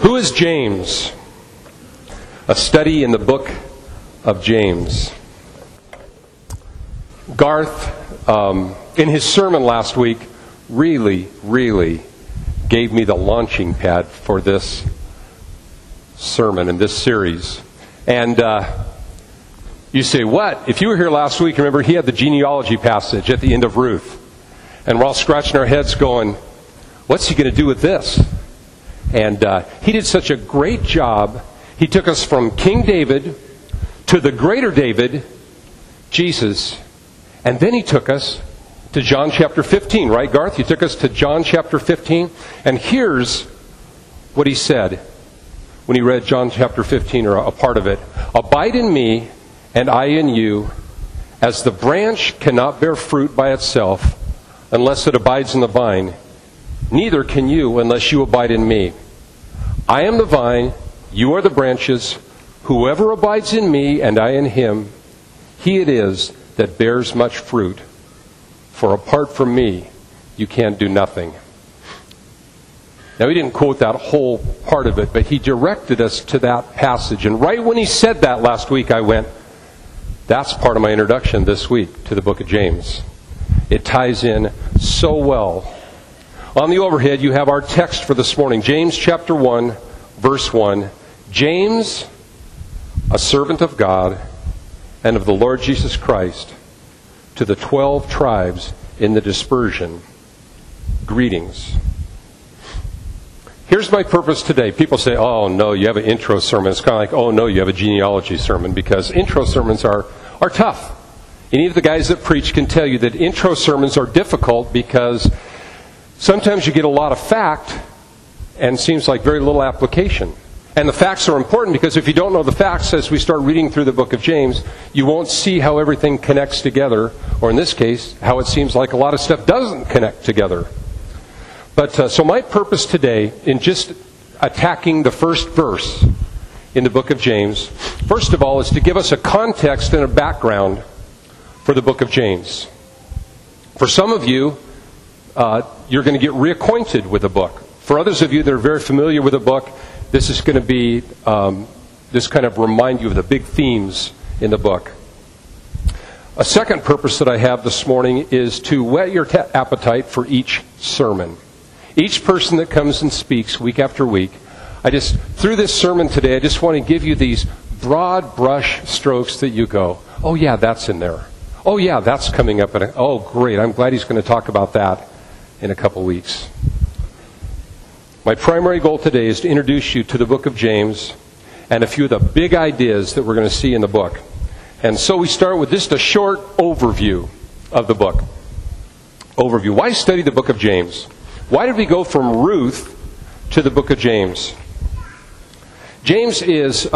Who is James? A study in the book of James. Garth, in his sermon last week, really gave me the launching pad for this sermon in this series. And you say, what? If you were here last week, remember he had the genealogy passage at the end of Ruth. And we're all scratching our heads going, what's he going to do with this? And he did such a great job. He took us from King David to the greater David, Jesus. And then he took us to John chapter 15, right, Garth? You took us to John chapter 15. And here's what he said when he read John chapter 15, or a part of it. Abide in me, and I in you, as the branch cannot bear fruit by itself unless it abides in the vine. Neither can you unless you abide in me. I am the vine, you are the branches. Whoever abides in me and I in him, he it is that bears much fruit. For apart from me, you can do nothing. Now, he didn't quote that whole part of it, but he directed us to that passage. And right when he said that last week, I went, that's part of my introduction this week to the book of James. It ties in so well. On the overhead, you have our text for this morning. James chapter 1, verse 1. James, a servant of God and of the Lord Jesus Christ, to the 12 tribes in the dispersion, greetings. Here's my purpose today. People say, oh no, you have an intro sermon. It's kind of like, oh no, you have a genealogy sermon, because intro sermons are tough. Any of the guys that preach can tell you that intro sermons are difficult because sometimes you get a lot of fact and seems like very little application. And the facts are important because if you don't know the facts as we start reading through the book of James, you won't see how everything connects together, or in this case, how it seems like a lot of stuff doesn't connect together. But so my purpose today in just attacking the first verse in the book of James, first of all, is to give us a context and a background for the book of James. For some of you, you're going to get reacquainted with the book. For others of you that are very familiar with the book, this is going to be, this kind of remind you of the big themes in the book. A second purpose that I have this morning is to whet your appetite for each sermon. Each person that comes and speaks week after week, through this sermon today, I just want to give you these broad brush strokes that you go, oh yeah, that's in there. Oh yeah, that's coming up. Oh great, I'm glad he's going to talk about that in a couple weeks. My primary goal today is to introduce you to the book of James and a few of the big ideas that we're going to see in the book. And so we start with just a short overview of the book. Overview. Why study the book of James? Why did we go from Ruth to the book of James? James is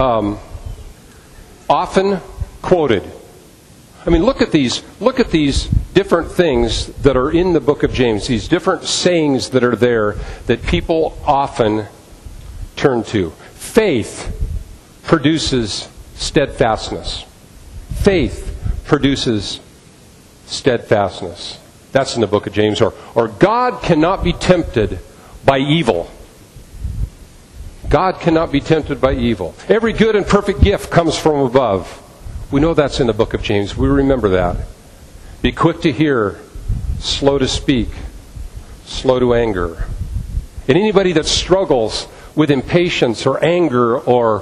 often quoted. I mean, look at these different things that are in the book of James, these different sayings that are there that people often turn to. Faith produces steadfastness. Faith produces steadfastness. That's in the book of James. Or God cannot be tempted by evil. God cannot be tempted by evil. Every good and perfect gift comes from above. We know that's in the book of James. We remember that. Be quick to hear, slow to speak, slow to anger. And anybody that struggles with impatience or anger or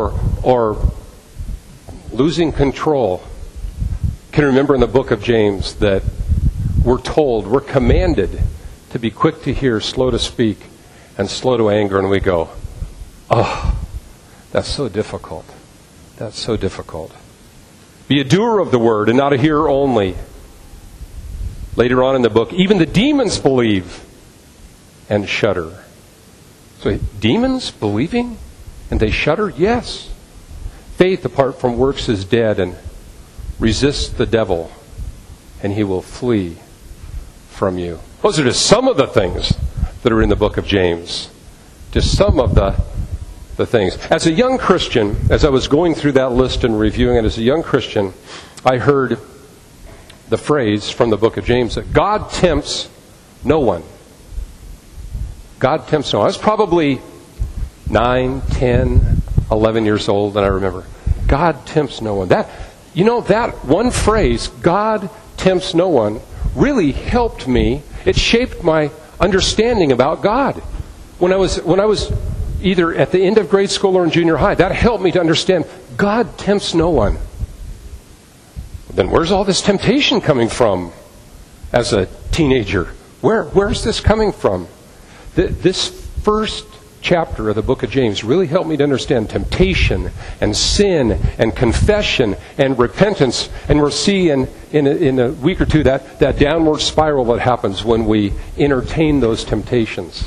losing control can remember in the book of James that we're commanded to be quick to hear, slow to speak, and slow to anger. And we go, oh, that's so difficult. That's so difficult. Be a doer of the word and not a hearer only. Later on in the book, even the demons believe and shudder. So demons believing and they shudder? Yes. Faith apart from works is dead, and resist the devil and he will flee from you. Those are just some of the things that are in the book of James. Just some of the things. As a young Christian, as I was going through that list and reviewing it as a young Christian, I heard the phrase from the book of James that God tempts no one. God tempts no one. I was probably 9, 10, 11 years old, and I remember, God tempts no one. That one phrase, God tempts no one, really helped me. It shaped my understanding about God. When I was either at the end of grade school or in junior high, that helped me to understand God tempts no one. Then where's all this temptation coming from as a teenager? Where's this coming from? This first chapter of the book of James really helped me to understand temptation and sin and confession and repentance. And we'll see in a week or two that downward spiral that happens when we entertain those temptations.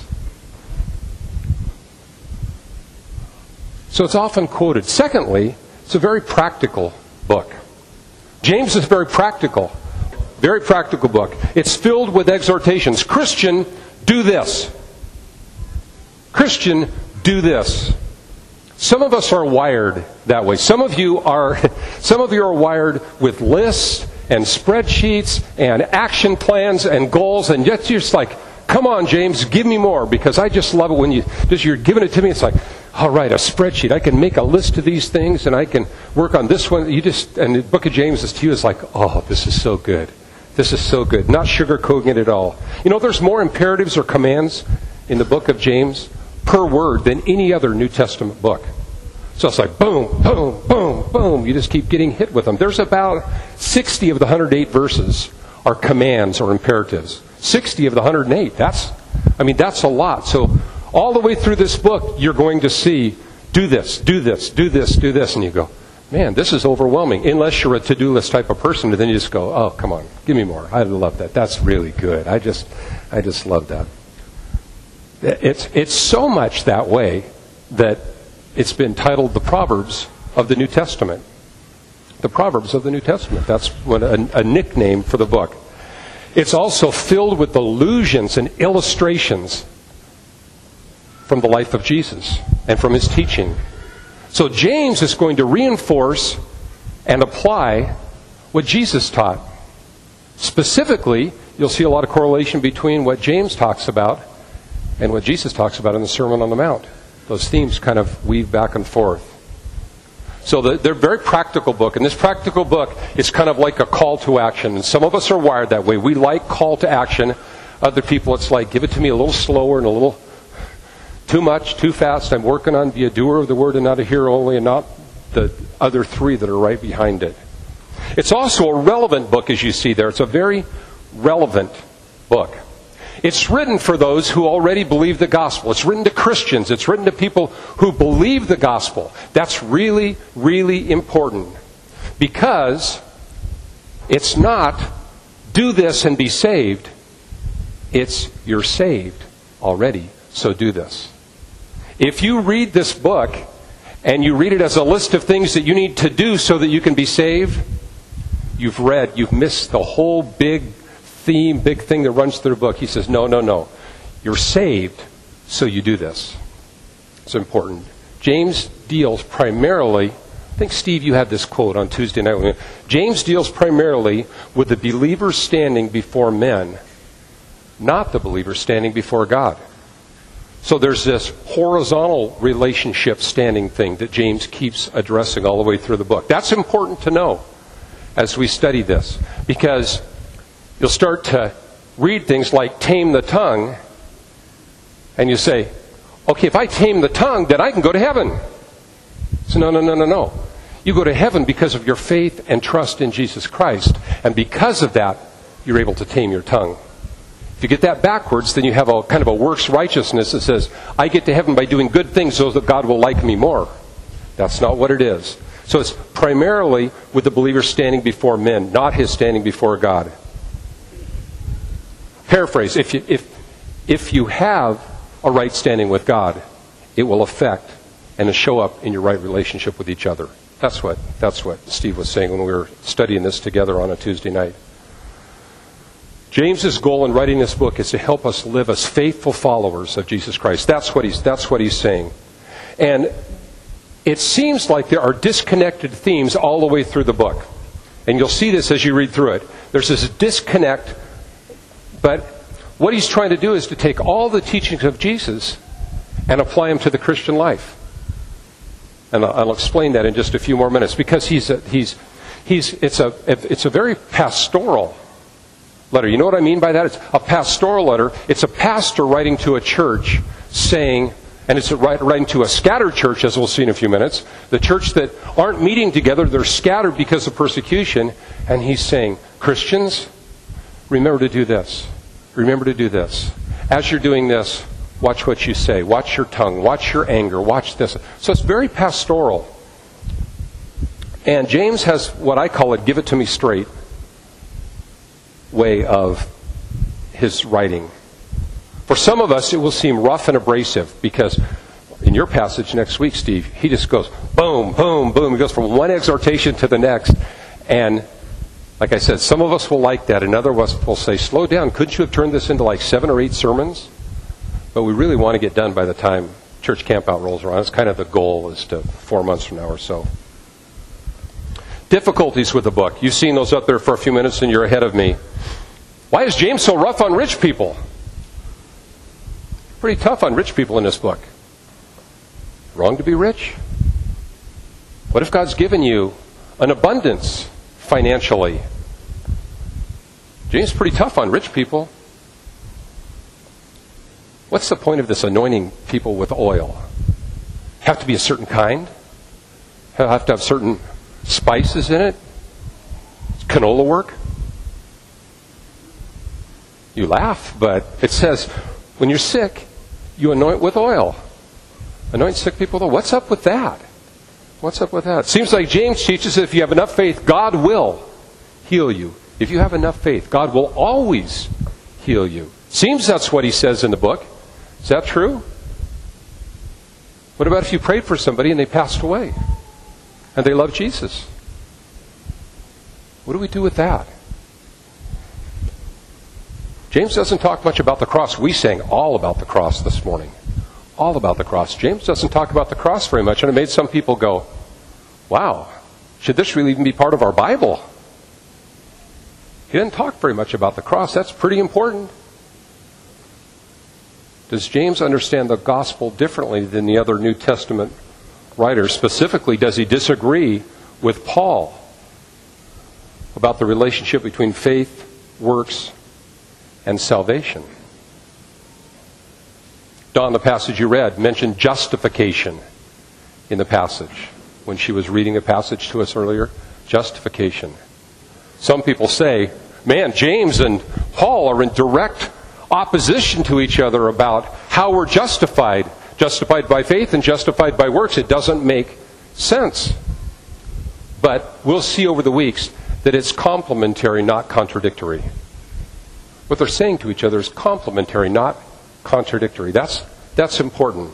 So it's often quoted. Secondly, it's a very practical book. James is very practical book. It's filled with exhortations. Christian, do this. Christian, do this. Some of us are wired that way. Some of you are wired with lists and spreadsheets and action plans and goals, and yet you're just like, come on, James, give me more, because I just love it when you're giving it to me. It's like, all right, a spreadsheet. I can make a list of these things, and I can work on this one. And the book of James is to you is like, oh, this is so good. This is so good. Not sugarcoating it at all. There's more imperatives or commands in the book of James per word than any other New Testament book. So it's like boom, boom, boom, boom. You just keep getting hit with them. There's about 60 of the 108 verses are commands or imperatives. 60 of the 108. That's a lot. So all the way through this book, you're going to see, do this, do this, do this, do this. And you go, man, this is overwhelming. Unless you're a to-do list type of person, and then you just go, oh, come on, give me more. I love that. That's really good. I just love that. It's so much that way that it's been titled the Proverbs of the New Testament. The Proverbs of the New Testament. That's a nickname for the book. It's also filled with allusions and illustrations from the life of Jesus and from his teaching. So James is going to reinforce and apply what Jesus taught. Specifically, you'll see a lot of correlation between what James talks about and what Jesus talks about in the Sermon on the Mount. Those themes kind of weave back and forth. So they're a very practical book. And this practical book is kind of like a call to action. And some of us are wired that way. We like call to action. Other people, it's like, give it to me a little slower and a little too much, too fast. I'm working on be a doer of the word and not a hearer only, and not the other three that are right behind it. It's also a relevant book, as you see there. It's a very relevant book. It's written for those who already believe the gospel. It's written to Christians. It's written to people who believe the gospel. That's really, really important. Because it's not do this and be saved. It's you're saved already, so do this. If you read this book and you read it as a list of things that you need to do so that you can be saved, you've missed the whole big theme, big thing that runs through the book. He says, no. You're saved, so you do this. It's important. James deals primarily, I think, Steve, you had this quote on Tuesday night. James deals primarily with the believer standing before men, not the believer standing before God. So there's this horizontal relationship standing thing that James keeps addressing all the way through the book. That's important to know as we study this, because you'll start to read things like tame the tongue, and you say, okay, if I tame the tongue, then I can go to heaven. So no. You go to heaven because of your faith and trust in Jesus Christ, and because of that, you're able to tame your tongue. If you get that backwards, then you have a kind of a works righteousness that says, I get to heaven by doing good things so that God will like me more. That's not what it is. So it's primarily with the believer standing before men, not his standing before God. Paraphrase, if you have a right standing with God, it will affect and show up in your right relationship with each other. That's what Steve was saying when we were studying this together on a Tuesday night. James's goal in writing this book is to help us live as faithful followers of Jesus Christ. That's what he's saying. And it seems like there are disconnected themes all the way through the book. And you'll see this as you read through it. There's this disconnect, but what he's trying to do is to take all the teachings of Jesus and apply them to the Christian life. And I'll explain that in just a few more minutes, because it's a very pastoral letter. You know what I mean by that? It's a pastoral letter. It's a pastor writing to a church saying, and it's writing to a scattered church, as we'll see in a few minutes, the church that aren't meeting together, they're scattered because of persecution, and he's saying, Christians, remember to do this. Remember to do this. As you're doing this, watch what you say. Watch your tongue. Watch your anger. Watch this. So it's very pastoral. And James has what I call a give it to me straight way of his writing. For some of us, it will seem rough and abrasive, because in your passage next week, Steve, he just goes boom, boom, boom. He goes from one exhortation to the next. And like I said, some of us will like that. Another of us will say, slow down. Couldn't you have turned this into like 7 or 8 sermons? But we really want to get done by the time church campout rolls around. It's kind of the goal, is to 4 months from now or so. Difficulties with the book. You've seen those up there for a few minutes and you're ahead of me. Why is James so rough on rich people? Pretty tough on rich people in this book. Wrong to be rich? What if God's given you an abundance financially? James is pretty tough on rich people. What's the point of this anointing people with oil? Have to be a certain kind? Have to have certain spices in it? Does canola work? You laugh, but it says when you're sick, you anoint with oil. Anoint sick people with oil. What's up with that? What's up with that? Seems like James teaches that if you have enough faith, God will heal you. If you have enough faith, God will always heal you. Seems that's what he says in the book. Is that true? What about if you prayed for somebody and they passed away and they love Jesus? What do we do with that? James doesn't talk much about the cross. We sang all about the cross this morning. All about the cross. James doesn't talk about the cross very much, and it made some people go, wow, should this really even be part of our Bible? He didn't talk very much about the cross. That's pretty important. Does James understand the gospel differently than the other New Testament writers? Specifically, does he disagree with Paul about the relationship between faith, works, and salvation? Dawn, the passage you read, mentioned justification in the passage. When she was reading a passage to us earlier, justification. Some people say, man, James and Paul are in direct opposition to each other about how we're justified. Justified by faith and justified by works. It doesn't make sense. But we'll see over the weeks that it's complementary, not contradictory. What they're saying to each other is complementary, not contradictory. That's important.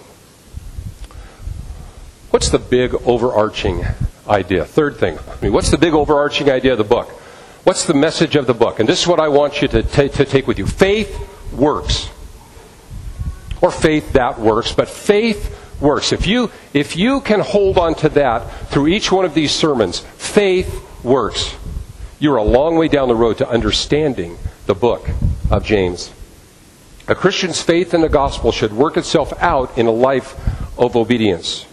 What's the big overarching idea? Third thing. What's the big overarching idea of the book? What's the message of the book? And this is what I want you to take with you. Faith works. Or faith that works, but faith works. If you can hold on to that through each one of these sermons, faith works. You're a long way down the road to understanding the book of James. A Christian's faith in the gospel should work itself out in a life of obedience.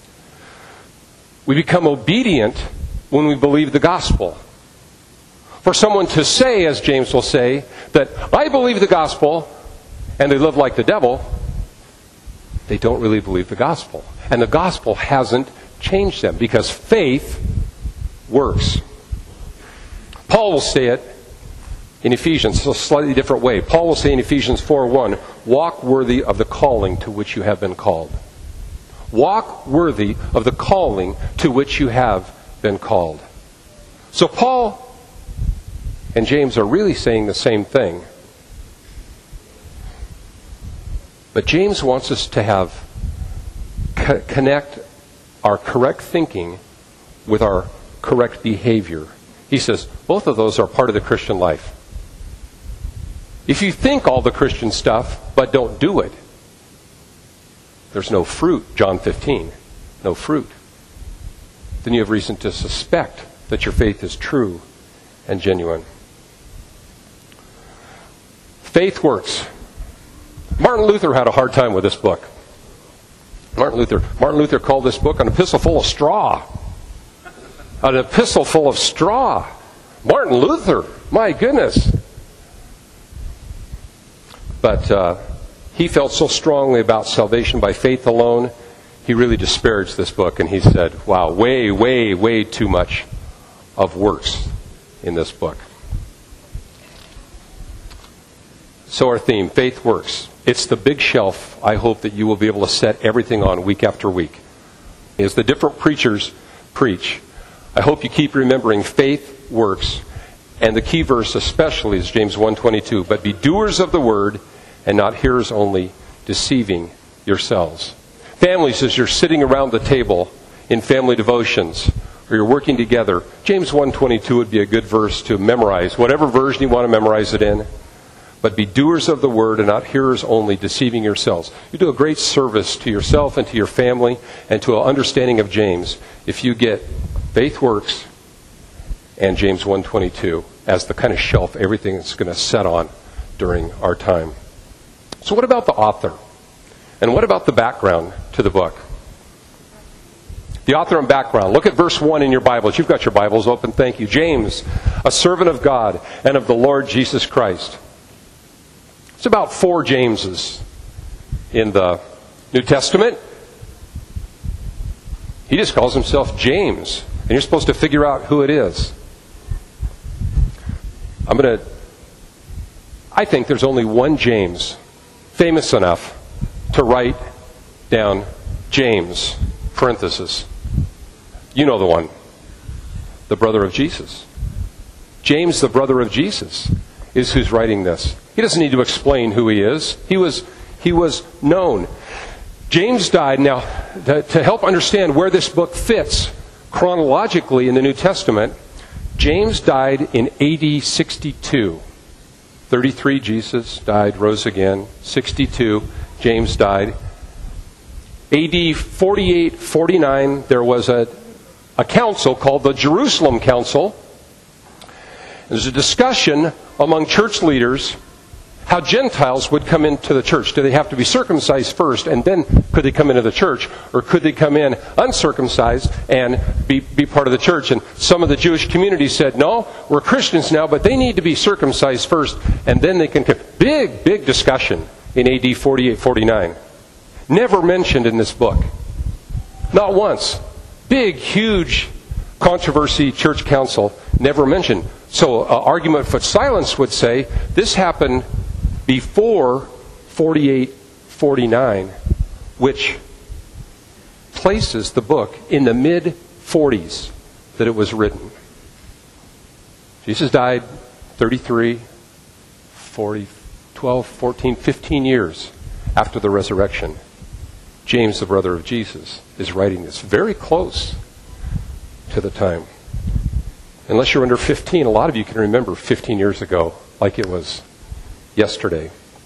We become obedient when we believe the gospel. For someone to say, as James will say, that I believe the gospel, and they live like the devil, they don't really believe the gospel. And the gospel hasn't changed them, because faith works. Paul will say it in Ephesians, a slightly different way. Paul will say in Ephesians 4:1, walk worthy of the calling to which you have been called. Walk worthy of the calling to which you have been called. So Paul and James are really saying the same thing. But James wants us to have connect our correct thinking with our correct behavior. He says both of those are part of the Christian life. If you think all the Christian stuff but don't do it, there's no fruit, John 15, no fruit. Then you have reason to suspect that your faith is true and genuine. Faith works. Martin Luther had a hard time with this book. Martin Luther called this book an epistle full of straw. An epistle full of straw. Martin Luther, my goodness. But he felt so strongly about salvation by faith alone, he really disparaged this book, and he said, wow, way, way, way too much of works in this book. So our theme, faith works. It's the big shelf I hope that you will be able to set everything on week after week. As the different preachers preach, I hope you keep remembering faith works. And the key verse especially is James 1:22. But be doers of the word and not hearers only, deceiving yourselves. Families, as you're sitting around the table in family devotions, or you're working together, James 1:22 would be a good verse to memorize, whatever version you want to memorize it in. But be doers of the word and not hearers only, deceiving yourselves. You do a great service to yourself and to your family and to an understanding of James if you get faith works and James 1:22 as the kind of shelf everything is going to set on during our time. So what about the author? And what about the background to the book? The author and background. Look at verse 1 in your Bibles. You've got your Bibles open. Thank you. James, a servant of God and of the Lord Jesus Christ. It's about 4 Jameses in the New Testament. He just calls himself James. And you're supposed to figure out who it is. I think there's only one James famous enough to write down James, parenthesis. You know the one. The brother of Jesus. James, the brother of Jesus, is who's writing this. He doesn't need to explain who he is. He was known. James died. Now, to help understand where this book fits chronologically in the New Testament, James died in AD 62. 33, Jesus died, rose again. 62, James died. AD 48, 49, there was a council called the Jerusalem Council. There's a discussion among church leaders how Gentiles would come into the church. Do they have to be circumcised first and then could they come into the church? Or could they come in uncircumcised and be part of the church? And some of the Jewish community said, no, we're Christians now, but they need to be circumcised first and then they can come. Big discussion in AD 48, 49. Never mentioned in this book. Not once. Big, huge controversy, church council, never mentioned. So argument for silence would say this happened before 48, 49, which places the book in the mid-40s that it was written. Jesus died 33, 40, 12, 14, 15 years after the resurrection. James, the brother of Jesus, is writing this very close to the time. Unless you're under 15, a lot of you can remember 15 years ago like it was yesterday.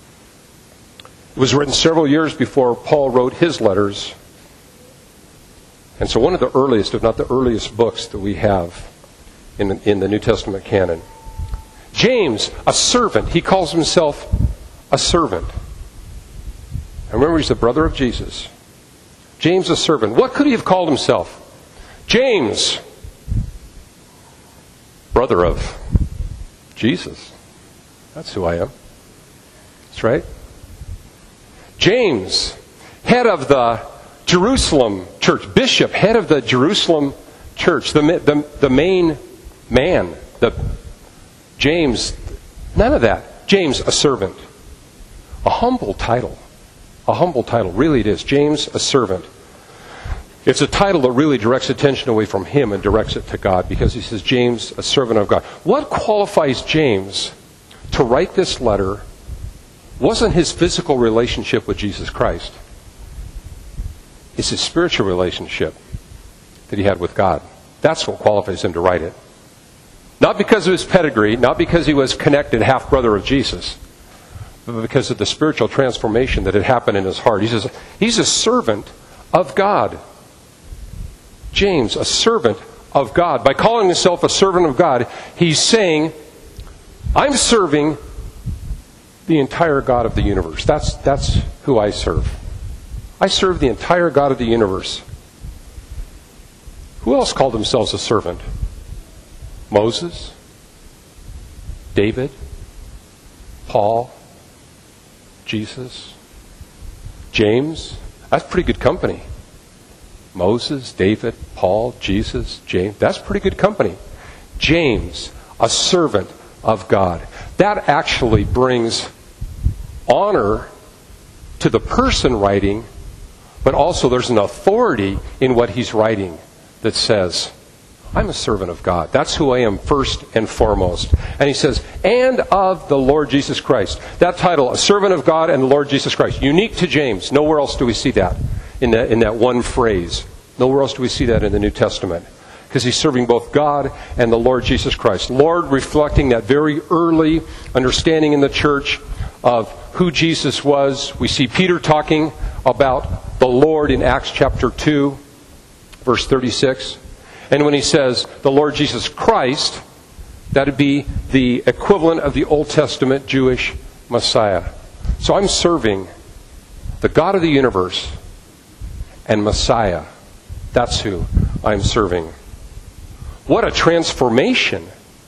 It was written several years before Paul wrote his letters. And so one of the earliest, if not the earliest books that we have in the New Testament canon. James, a servant. He calls himself a servant. And remember, he's the brother of Jesus. James, a servant. What could he have called himself? James, brother of Jesus. That's who I am. That's right. James, head of the Jerusalem church. Bishop, head of the Jerusalem church. The main man. James, none of that. James, a servant. A humble title. A humble title. Really it is. James, a servant. It's a title that really directs attention away from him and directs it to God, because he says, James, a servant of God. What qualifies James to write this letter wasn't his physical relationship with Jesus Christ. It's his spiritual relationship that he had with God. That's what qualifies him to write it. Not because of his pedigree, not because he was connected, half-brother of Jesus, but because of the spiritual transformation that had happened in his heart. He says, he's a servant of God. James, a servant of God. By calling himself a servant of God, he's saying, I'm serving the entire God of the universe. That's who I serve. I serve the entire God of the universe. Who else called themselves a servant? Moses? David? Paul? Jesus? James? That's pretty good company. Moses, David, Paul, Jesus, James. That's pretty good company. James, a servant of God. That actually brings honor to the person writing, but also there's an authority in what he's writing that says, I'm a servant of God. That's who I am first and foremost. And he says, and of the Lord Jesus Christ. That title, a servant of God and the Lord Jesus Christ. Unique to James. Nowhere else do we see that in that one phrase. Nowhere else do we see that in the New Testament. Because he's serving both God and the Lord Jesus Christ. Lord reflecting that very early understanding in the church of who Jesus was. We see Peter talking about the Lord in Acts chapter 2, verse 36. And when he says the Lord Jesus Christ, that would be the equivalent of the Old Testament Jewish Messiah. So I'm serving the God of the universe and Messiah. That's who I'm serving. What a transformation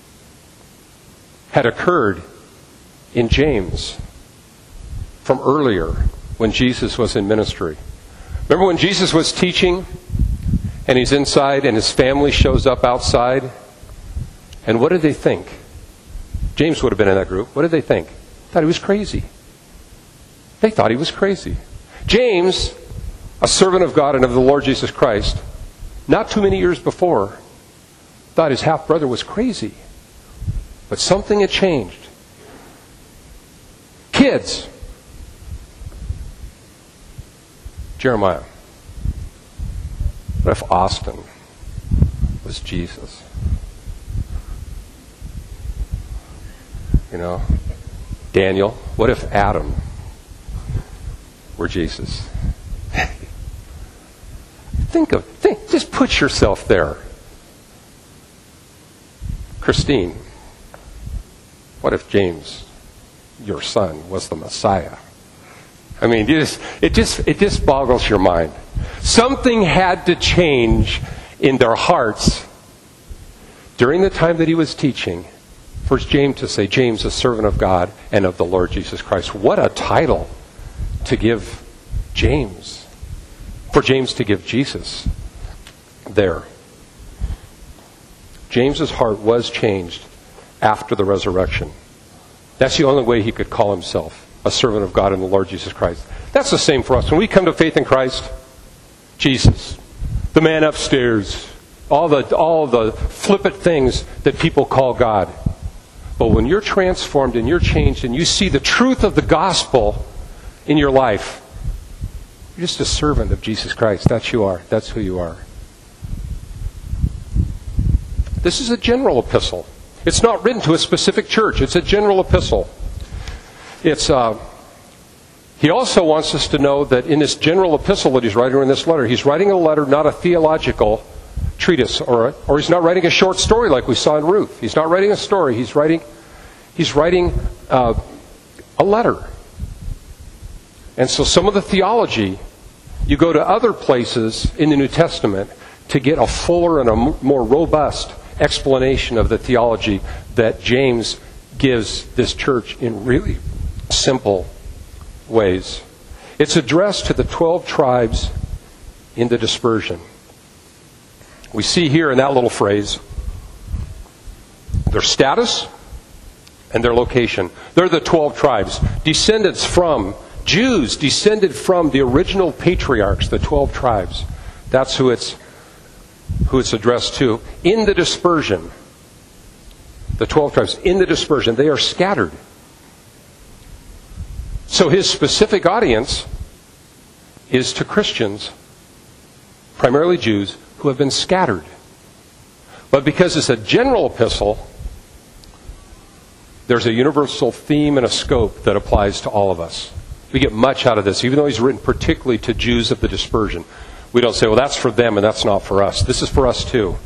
had occurred in James from earlier when Jesus was in ministry. Remember when Jesus was teaching and he's inside and his family shows up outside? And what did they think? James would have been in that group. What did they think? Thought he was crazy. They thought he was crazy. James, a servant of God and of the Lord Jesus Christ, not too many years before, thought his half-brother was crazy. But something had changed. Kids. Jeremiah. What if Austin was Jesus? You know, Daniel. What if Adam were Jesus? Just put yourself there. Christine, what if James, your son, was the Messiah? I mean, it just boggles your mind. Something had to change in their hearts during the time that he was teaching for James to say, James, a servant of God and of the Lord Jesus Christ. What a title to give James. For James to give Jesus there. James's heart was changed after the resurrection. That's the only way he could call himself a servant of God and the Lord Jesus Christ. That's the same for us. When we come to faith in Christ, Jesus, the man upstairs, all the flippant things that people call God. But when you're transformed and you're changed and you see the truth of the gospel in your life, you're just a servant of Jesus Christ. That's who you are. That's who you are. This is a general epistle. It's not written to a specific church. It's a general epistle. He also wants us to know that in this general epistle that he's writing, or in this letter, he's writing a letter, not a theological treatise, or he's not writing a short story like we saw in Ruth. He's not writing a story. He's writing a letter. And so some of the theology, you go to other places in the New Testament to get a fuller and a more robust explanation of the theology that James gives this church in really simple ways. It's addressed to the 12 tribes in the dispersion. We see here in that little phrase their status and their location. They're the 12 tribes, descendants from Jews, descended from the original patriarchs, the 12 tribes. That's who it's addressed to. In the dispersion, the 12 tribes, in the dispersion, they are scattered. So his specific audience is to Christians, primarily Jews, who have been scattered. But because it's a general epistle, there's a universal theme and a scope that applies to all of us. We get much out of this, even though he's written particularly to Jews of the dispersion. We don't say, well, that's for them and that's not for us. This is for us too.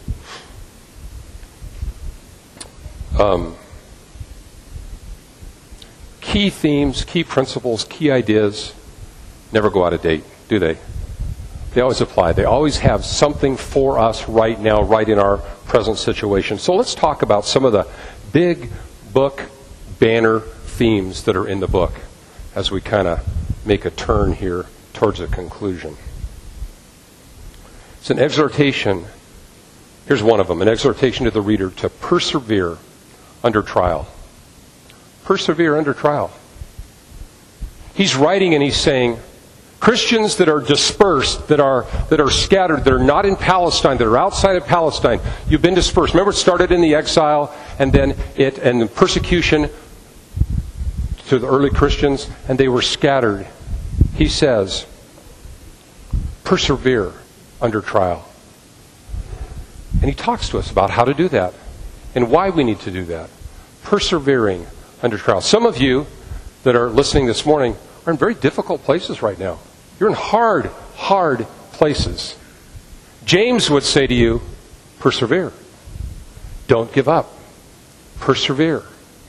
Key themes, key principles, key ideas never go out of date. do they? They always apply. They always have something for us right now, right in our present situation. So let's talk about some of the big book banner themes that are in the book as we kind of make a turn here towards a conclusion. It's an exhortation. Here's one of them, an exhortation to the reader to persevere under trial. Persevere under trial. He's writing and he's saying, Christians that are dispersed, that are scattered, that are not in Palestine, that are outside of Palestine, you've been dispersed. Remember, it started in the exile, and then the persecution to the early Christians, and they were scattered. He says, persevere under trial. And he talks to us about how to do that and why we need to do that. Persevering under trial. Some of you that are listening this morning are in very difficult places right now. You're in hard places. James would say to you, persevere. Don't give up. Persevere.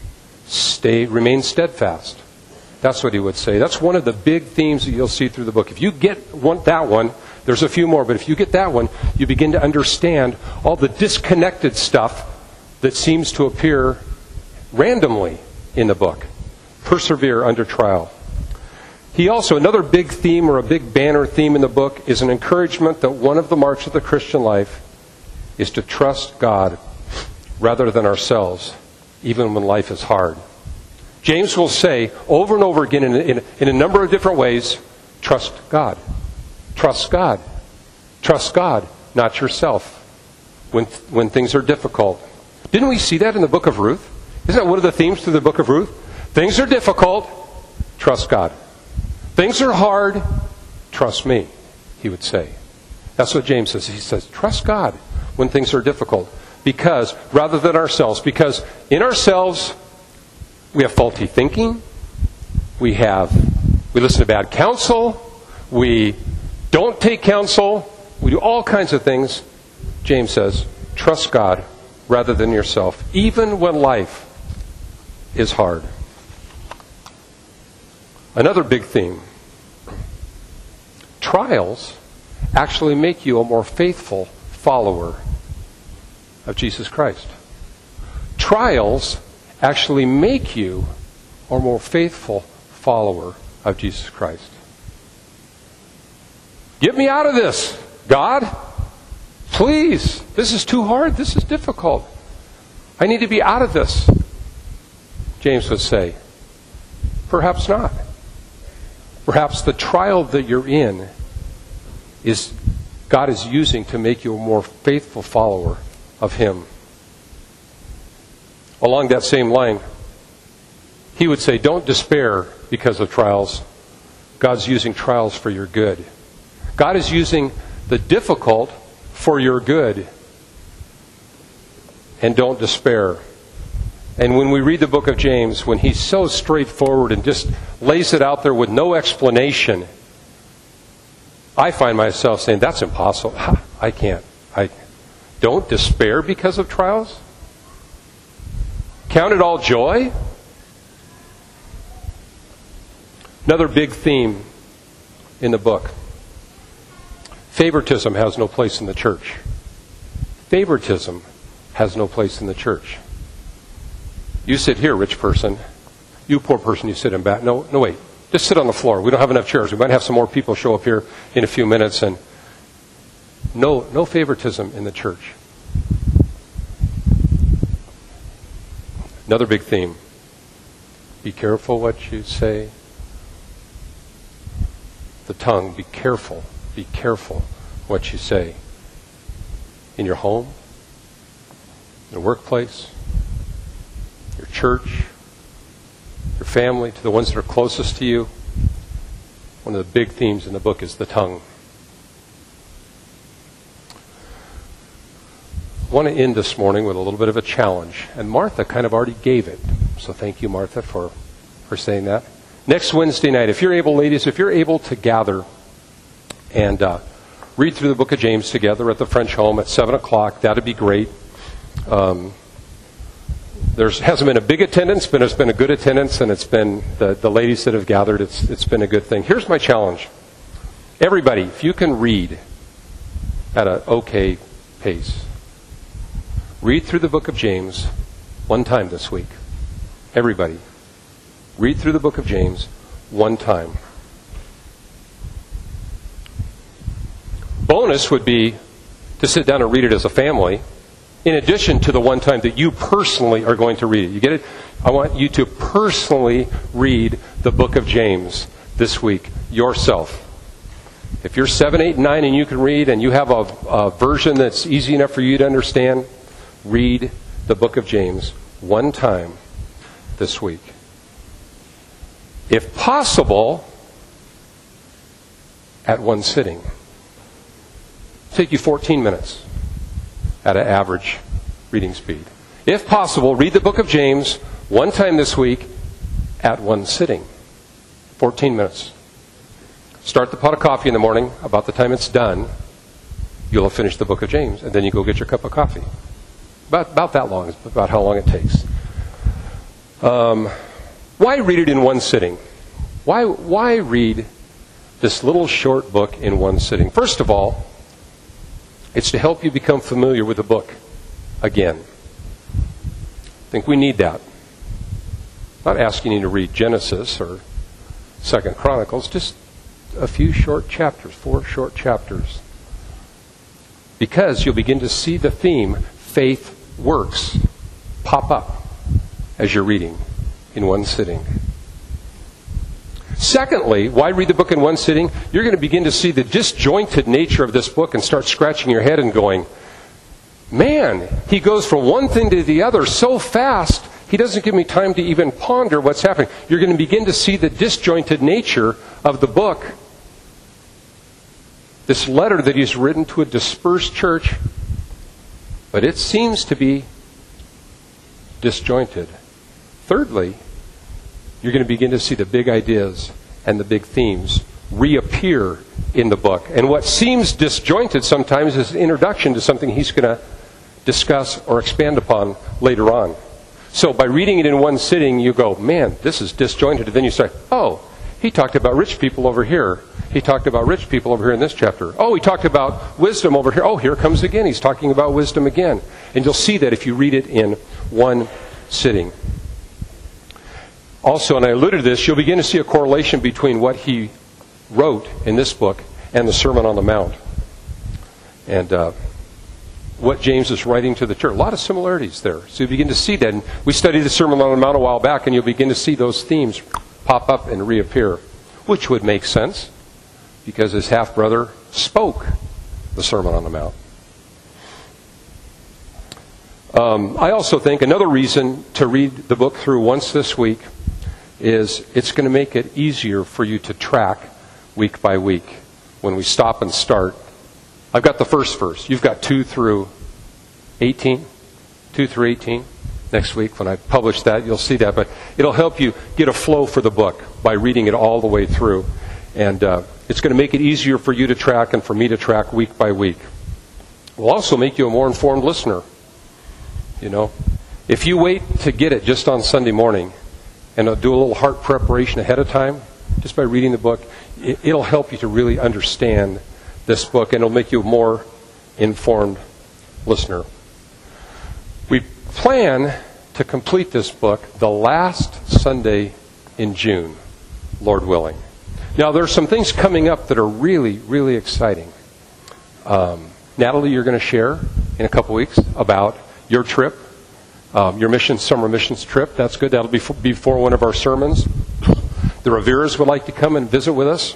Remain steadfast. That's what he would say. That's one of the big themes that you'll see through the book. If you get that one, there's a few more, but if you get that one, you begin to understand all the disconnected stuff that seems to appear randomly in the book. Persevere under trial. He also, another big theme or a big banner theme in the book is an encouragement that one of the marks of the Christian life is to trust God rather than ourselves, even when life is hard. James will say over and over again in a number of different ways, trust God. Trust God. Trust God, not yourself, when things are difficult. Didn't we see that in the book of Ruth? Isn't that one of the themes through the book of Ruth? Things are difficult, trust God. Things are hard, trust me, he would say. That's what James says. He says, trust God when things are difficult. Because, rather than ourselves, because in ourselves, we have faulty thinking, we listen to bad counsel, we don't take counsel, we do all kinds of things. James says, trust God rather than yourself, even when life is hard. Another big theme. Trials actually make you a more faithful follower of Jesus Christ. Trials actually make you a more faithful follower of Jesus Christ. Get me out of this, God. Please. This is too hard. This is difficult. I need to be out of this. James would say, perhaps not. Perhaps the trial that you're in is God is using to make you a more faithful follower of Him. Along that same line, he would say, don't despair because of trials. God's using trials for your good. God is using the difficult for your good. And don't despair. And when we read the book of James, when he's so straightforward and just lays it out there with no explanation, I find myself saying, that's impossible. I can't. Don't despair because of trials. Count it all joy. Another big theme in the book. Favoritism has no place in the church. Favoritism has no place in the church. You sit here, rich person. You poor person, you sit in back. No, wait. Just sit on the floor. We don't have enough chairs. We might have some more people show up here in a few minutes. And no favoritism in the church. Another big theme. Be careful what you say. The tongue, be careful. Be careful what you say. In your home, in your workplace, your church, your family, to the ones that are closest to you. One of the big themes in the book is the tongue. I want to end this morning with a little bit of a challenge. And Martha kind of already gave it. So thank you, Martha, for saying that. Next Wednesday night, if you're able, ladies, if you're able to gather and read through the book of James together at the French home at 7 o'clock, that'd be great. There hasn't been a big attendance, but it's been a good attendance, and it's been the ladies that have gathered, it's been a good thing. Here's my challenge. Everybody, if you can read at an okay pace, read through the book of James one time this week. Everybody, read through the book of James one time. Bonus would be to sit down and read it as a family, in addition to the one time that you personally are going to read it. You get it? I want you to personally read the book of James this week yourself. If you're 7, 8, 9 and you can read and you have a version that's easy enough for you to understand, read the book of James one time this week. If possible, at one sitting. Take you 14 minutes at an average reading speed. If possible, read the book of James one time this week at one sitting. 14 minutes. Start the pot of coffee in the morning. About the time it's done, you'll have finished the book of James, and then you go get your cup of coffee. About that long is about how long it takes. Why read it in one sitting? Why read this little short book in one sitting? First of all, it's to help you become familiar with the book again. I think we need that. I'm not asking you to read Genesis or 2 Chronicles, just a few short chapters, 4 short chapters. Because you'll begin to see the theme, faith works, pop up as you're reading in one sitting. Secondly, why read the book in one sitting? You're going to begin to see the disjointed nature of this book and start scratching your head and going, man, he goes from one thing to the other so fast, he doesn't give me time to even ponder what's happening. You're going to begin to see the disjointed nature of the book. This letter that he's written to a dispersed church, but it seems to be disjointed. Thirdly, you're going to begin to see the big ideas and the big themes reappear in the book. And what seems disjointed sometimes is an introduction to something he's going to discuss or expand upon later on. So by reading it in one sitting, you go, man, this is disjointed. And then you say, oh, he talked about rich people over here. He talked about rich people over here in this chapter. Oh, he talked about wisdom over here. Oh, here comes again. He's talking about wisdom again. And you'll see that if you read it in one sitting. Also, and I alluded to this, you'll begin to see a correlation between what he wrote in this book and the Sermon on the Mount. And what James is writing to the church. A lot of similarities there. So you begin to see that. And we studied the Sermon on the Mount a while back, and you'll begin to see those themes pop up and reappear, which would make sense because his half-brother spoke the Sermon on the Mount. I also think another reason to read the book through once this week is it's going to make it easier for you to track week by week when we stop and start. I've got the first verse. You've got 2 through 18. 2 through 18. Next week when I publish that, you'll see that. But it'll help you get a flow for the book by reading it all the way through. And it's going to make it easier for you to track and for me to track week by week. It will also make you a more informed listener. You know, if you wait to get it just on Sunday morning and do a little heart preparation ahead of time, just by reading the book, it'll help you to really understand this book, and it'll make you a more informed listener. We plan to complete this book the last Sunday in June, Lord willing. Now, there are some things coming up that are really, really exciting. Natalie, you're going to share in a couple weeks about your trip, your summer missions trip. That's good. That'll be before one of our sermons. The Reveras would like to come and visit with us.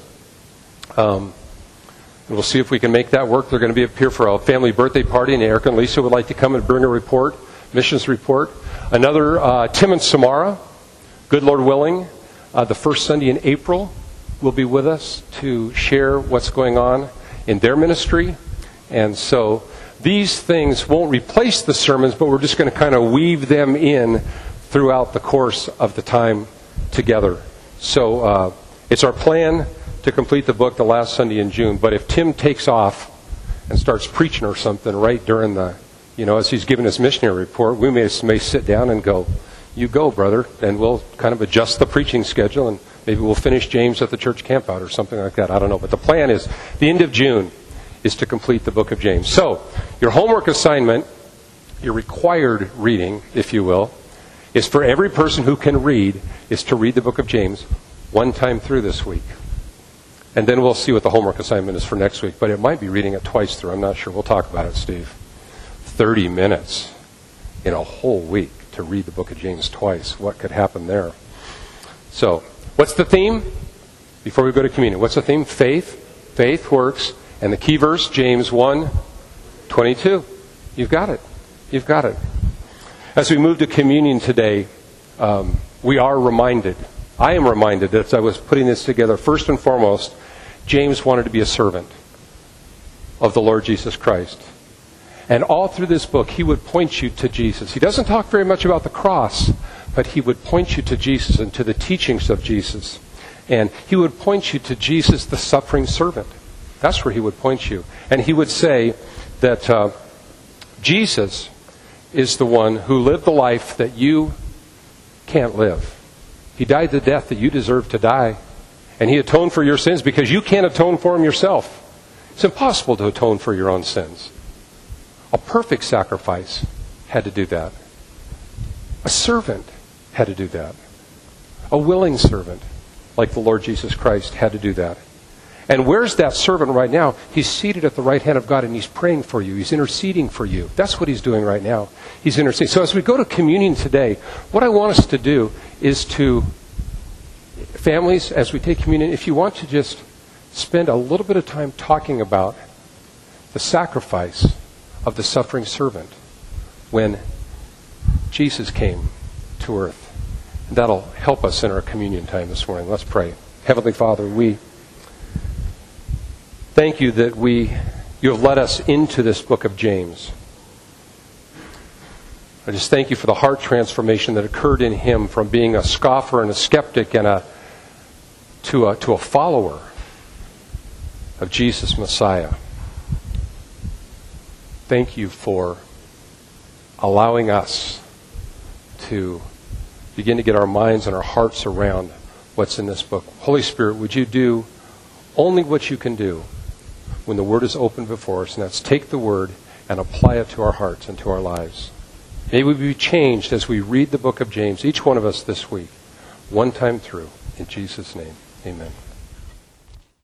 We'll see if we can make that work. They're going to be up here for a family birthday party, and Eric and Lisa would like to come and bring a report, missions report. Another, Tim and Samara, good Lord willing, the first Sunday in April will be with us to share what's going on in their ministry. And so these things won't replace the sermons, but we're just going to kind of weave them in throughout the course of the time together. So it's our plan to complete the book the last Sunday in June. But if Tim takes off and starts preaching or something right during the, as he's giving his missionary report, we may sit down and go, you go, brother, and we'll kind of adjust the preaching schedule and Maybe we'll finish James at the church campout or something like that. I don't know. But the plan is, the end of June is to complete the book of James. So, your homework assignment, your required reading, if you will, is for every person who can read, is to read the book of James one time through this week. And then we'll see what the homework assignment is for next week. But it might be reading it twice through. I'm not sure. We'll talk about it, Steve. 30 minutes in a whole week to read the book of James twice. What could happen there? So, what's the theme? Before we go to communion, what's the theme? Faith. Faith works. And the key verse, James 1:22. You've got it. You've got it. As we move to communion today, we are reminded, I am reminded that as I was putting this together, first and foremost, James wanted to be a servant of the Lord Jesus Christ. And all through this book, he would point you to Jesus. He doesn't talk very much about the cross, but he would point you to Jesus and to the teachings of Jesus. And he would point you to Jesus, the suffering servant. That's where he would point you. And he would say that Jesus is the one who lived the life that you can't live. He died the death that you deserve to die. And he atoned for your sins because you can't atone for them yourself. It's impossible to atone for your own sins. A perfect sacrifice had to do that. A servant had to do that. A willing servant, like the Lord Jesus Christ, had to do that. And where's that servant right now? He's seated at the right hand of God and he's praying for you. He's interceding for you. That's what he's doing right now. He's interceding. So as we go to communion today, what I want us to do is to, families, as we take communion, if you want to just spend a little bit of time talking about the sacrifice of the suffering servant when Jesus came to earth. And that'll help us in our communion time this morning. Let's pray. Heavenly Father, we thank you that you have led us into this book of James. I just thank you for the heart transformation that occurred in him from being a scoffer and a skeptic and to a follower of Jesus Messiah. Thank you for allowing us to begin to get our minds and our hearts around what's in this book. Holy Spirit, would you do only what you can do when the Word is open before us, and that's take the Word and apply it to our hearts and to our lives. May we be changed as we read the book of James, each one of us this week, one time through. In Jesus' name, amen.